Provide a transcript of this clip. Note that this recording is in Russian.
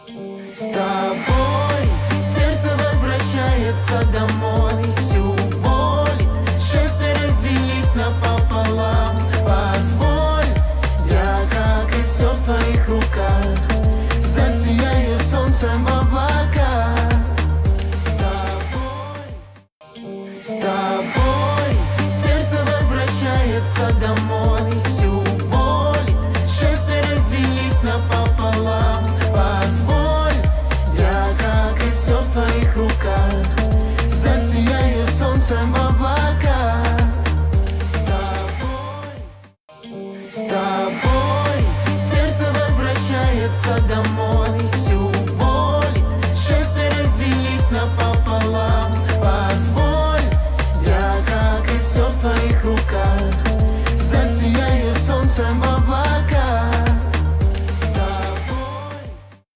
С тобой сердце возвращается домой. Всю боль счастье разделить напополам. Позволь, я, как и все в твоих руках, засияю солнцем.